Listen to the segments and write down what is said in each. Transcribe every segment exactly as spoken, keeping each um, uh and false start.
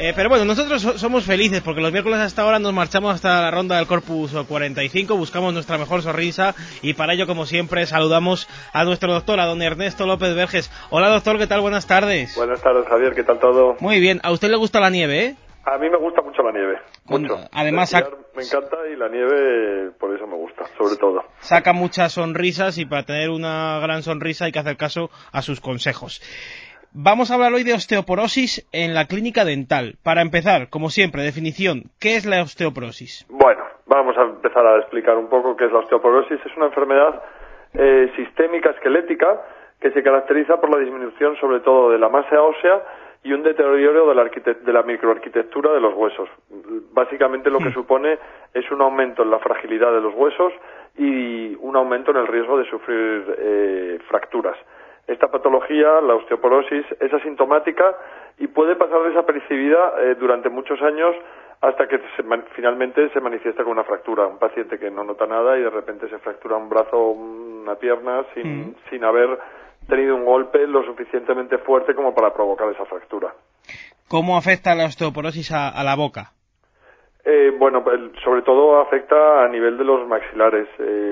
Eh, pero bueno, nosotros so somos felices porque los miércoles hasta ahora nos marchamos hasta la ronda del Corpus cuarenta y cinco, buscamos nuestra mejor sonrisa y para ello, como siempre, saludamos a nuestro doctor, a don Ernesto López Verges. Hola doctor, ¿qué tal? Buenas tardes. Buenas tardes, Javier, ¿qué tal todo? Muy bien, ¿a usted le gusta la nieve, eh? A mí me gusta mucho la nieve, mucho. Bueno, además Esquiar me encanta y la nieve por eso me gusta, sobre todo. Saca muchas sonrisas y para tener una gran sonrisa hay que hacer caso a sus consejos. Vamos a hablar hoy de osteoporosis en la clínica dental. Para empezar, como siempre, definición, ¿qué es la osteoporosis? Bueno, vamos a empezar a explicar un poco qué es la osteoporosis. Es una enfermedad eh, sistémica esquelética que se caracteriza por la disminución sobre todo de la masa ósea y un deterioro de la, de la microarquitectura de los huesos. Básicamente lo que sí. supone es un aumento en la fragilidad de los huesos y un aumento en el riesgo de sufrir eh, fracturas. Esta patología, la osteoporosis, es asintomática y puede pasar desapercibida eh, durante muchos años hasta que se man- finalmente se manifiesta con una fractura. Un paciente que no nota nada y de repente se fractura un brazo o una pierna sin, mm. sin haber tenido un golpe lo suficientemente fuerte como para provocar esa fractura. ¿Cómo afecta la osteoporosis a, a la boca? Eh, bueno, sobre todo afecta a nivel de los maxilares,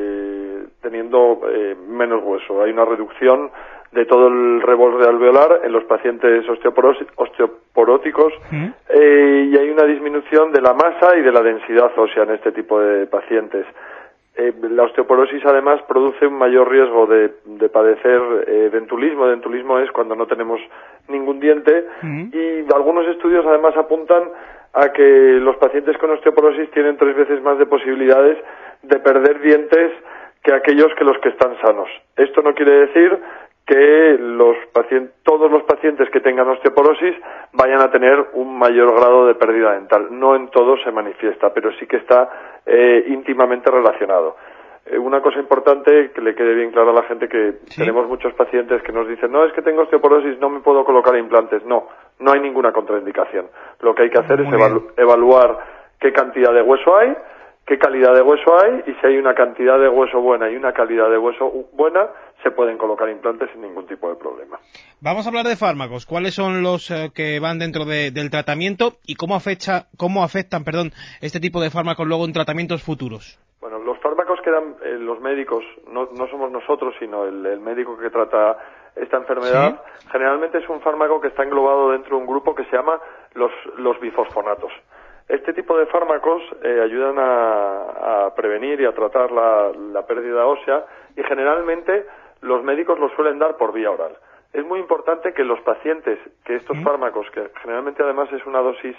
eh, teniendo eh, menos hueso. Hay una reducción de todo el reborde alveolar en los pacientes osteoporóticos ¿Mm? eh, y hay una disminución de la masa y de la densidad ósea en este tipo de pacientes. Eh, la osteoporosis además produce un mayor riesgo de, de padecer eh, dentulismo. Dentulismo es cuando no tenemos ningún diente ¿Mm? Y algunos estudios además apuntan a que los pacientes con osteoporosis tienen tres veces más de posibilidades de perder dientes que aquellos que los que están sanos. Esto no quiere decir que los pacientes, todos los pacientes que tengan osteoporosis vayan a tener un mayor grado de pérdida dental. No en todos se manifiesta, pero sí que está eh, íntimamente relacionado. Eh, una cosa importante que le quede bien claro a la gente que ¿Sí? tenemos muchos pacientes que nos dicen no, es que tengo osteoporosis, no me puedo colocar implantes. No, no hay ninguna contraindicación. Lo que hay que hacer Muy es evalu- evaluar qué cantidad de hueso hay, qué calidad de hueso hay y si hay una cantidad de hueso buena y una calidad de hueso buena, se pueden colocar implantes sin ningún tipo de problema. Vamos a hablar de fármacos. ¿Cuáles son los eh, que van dentro de, del tratamiento y cómo afecta, cómo afectan, perdón, este tipo de fármacos luego en tratamientos futuros? Bueno, los fármacos que dan eh, los médicos, no, no somos nosotros, sino el, el médico que trata esta enfermedad, ¿Sí? generalmente es un fármaco que está englobado dentro de un grupo que se llama los, los bifosfonatos. Este tipo de fármacos eh, ayudan a, a prevenir y a tratar la, la pérdida ósea y generalmente los médicos los suelen dar por vía oral. Es muy importante que los pacientes, que estos ¿Mm? fármacos, que generalmente además es una dosis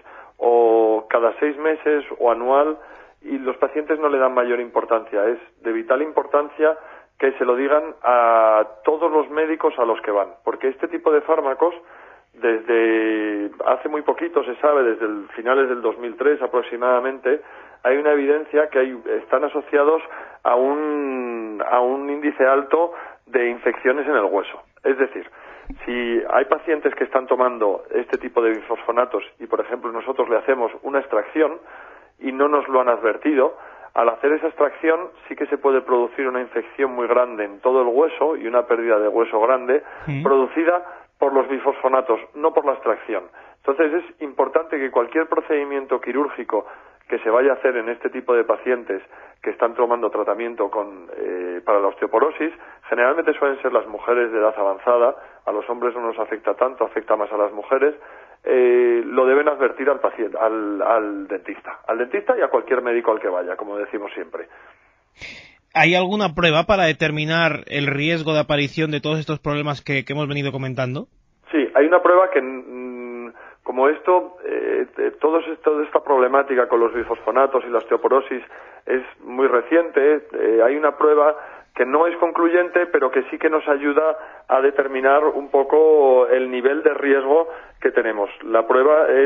o cada seis meses o anual, y los pacientes no le dan mayor importancia, es de vital importancia que se lo digan a todos los médicos a los que van, porque este tipo de fármacos desde hace muy poquito se sabe, desde el finales del dos mil tres aproximadamente, hay una evidencia que hay, están asociados a un, a un índice alto de infecciones en el hueso. Es decir, si hay pacientes que están tomando este tipo de bifosfonatos y, por ejemplo, nosotros le hacemos una extracción y no nos lo han advertido, al hacer esa extracción sí que se puede producir una infección muy grande en todo el hueso y una pérdida de hueso grande ¿Sí? producida por los bifosfonatos, no por la extracción. Entonces es importante que cualquier procedimiento quirúrgico que se vaya a hacer en este tipo de pacientes que están tomando tratamiento con, eh, para la osteoporosis, generalmente suelen ser las mujeres de edad avanzada, a los hombres no nos afecta tanto, afecta más a las mujeres, eh, lo deben advertir al paciente, al, al dentista, al dentista y a cualquier médico al que vaya, como decimos siempre. ¿Hay alguna prueba para determinar el riesgo de aparición de todos estos problemas que, que hemos venido comentando? Sí, hay una prueba que, mmm, como esto, eh, todo esto, toda esta problemática con los bifosfonatos y la osteoporosis es muy reciente. Eh, hay una prueba que no es concluyente, pero que sí que nos ayuda a determinar un poco el nivel de riesgo que tenemos. La prueba es,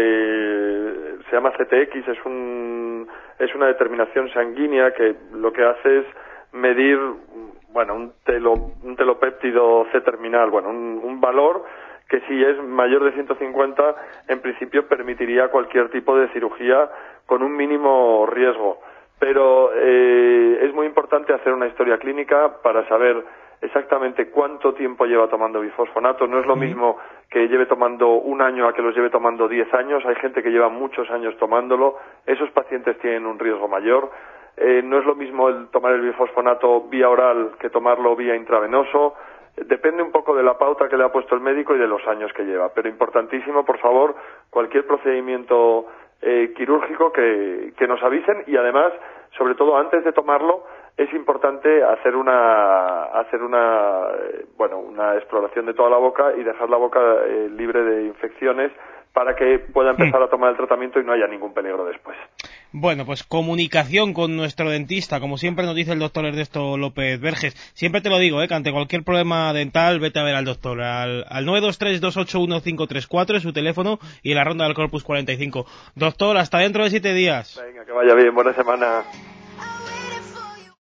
eh, se llama C T X, es un, es una determinación sanguínea que lo que hace es medir, bueno, un, telo, un telopéptido C terminal, bueno, un, un valor que si es mayor de ciento cincuenta, en principio permitiría cualquier tipo de cirugía con un mínimo riesgo. Pero eh, es muy importante hacer una historia clínica para saber exactamente cuánto tiempo lleva tomando bifosfonato. No es lo mismo que lleve tomando un año a que los lleve tomando diez años. Hay gente que lleva muchos años tomándolo. Esos pacientes tienen un riesgo mayor. Eh, no es lo mismo el tomar el bifosfonato vía oral que tomarlo vía intravenoso. Depende un poco de la pauta que le ha puesto el médico y de los años que lleva. Pero importantísimo, por favor, cualquier procedimiento eh, quirúrgico que, que nos avisen, y además, sobre todo antes de tomarlo, es importante hacer una hacer una eh, bueno una exploración de toda la boca y dejar la boca eh, libre de infecciones para que pueda empezar a tomar el tratamiento y no haya ningún peligro después. Bueno, pues comunicación con nuestro dentista, como siempre nos dice el doctor Ernesto López Verges. Siempre te lo digo, ¿eh? Que ante cualquier problema dental, vete a ver al doctor. Al, al nueve dos tres, dos ocho uno, cinco tres cuatro es su teléfono, y en la ronda del Corpus cuarenta y cinco. Doctor, hasta dentro de siete días. Venga, que vaya bien, buena semana.